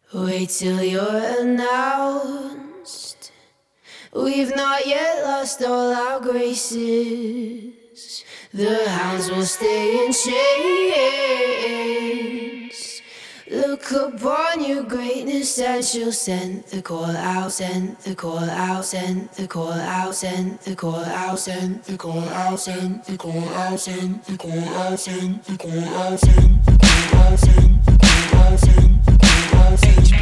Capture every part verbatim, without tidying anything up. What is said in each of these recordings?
Wait till you're announced. We've not yet lost all our graces. The hounds will stay in chains. Look upon your greatness and she'll send the call out, send the call out, send the call out, send the call out, send the call out, send the call out, send the call out, send the call out, send the call out, send the call out, send the call out, send the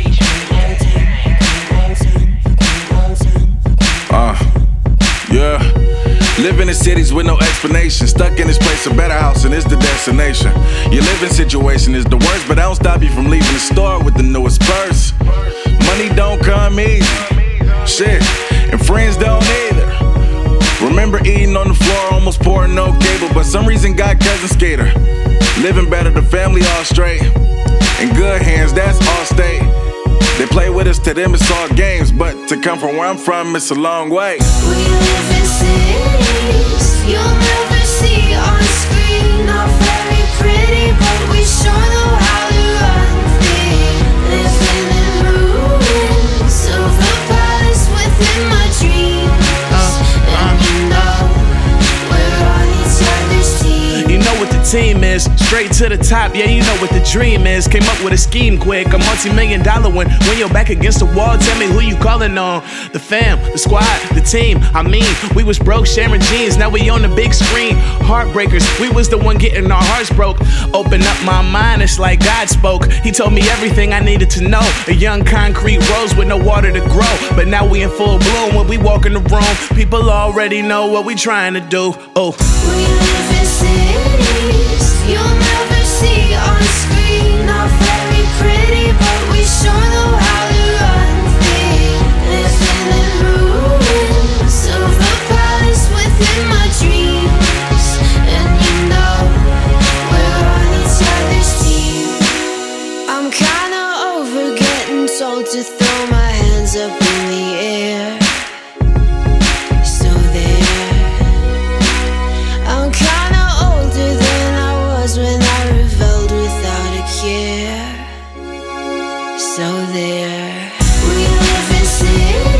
Uh, yeah. Living in cities with no explanation. Stuck in this place, a better house, and it's the destination. Your living situation is the worst, but that don't stop you from leaving the store with the newest purse. Money don't come easy, shit, and friends don't either. Remember eating on the floor, almost pouring no cable, but some reason got cousin skater. Living better, the family all straight. In good hands, that's all state. They play with us, to them it's all games, but to come from where I'm from, it's a long way. We live in cities you'll never see on screen. Not very pretty, but we sure know how to run things. Living in ruins of the palace within my dreams. And you know we're on each other's team. You know what the team is, straight to the top, yeah, you know what the dream is. Came up with a scheme quick, a multi-million dollar one. When you're back against the wall, tell me who you calling on. The fam, the squad, the team, I mean, we was broke sharing jeans, now we on the big screen. Heartbreakers, we was the one getting our hearts broke. Open up my mind, it's like God spoke. He told me everything I needed to know. A young concrete rose with no water to grow, but now we in full bloom. When we walk in the room, people already know what we trying to do. Oh, we live in cities you'll never see on screen. Not very pretty, but we sure know how to run things. Living in ruins of the palace within my dreams. And you know we're on each other's team. I'm kinda over getting told to throw my hands up in the air. So there, I'm kinda older than I was when I rebelled without a care. So there, we live in cities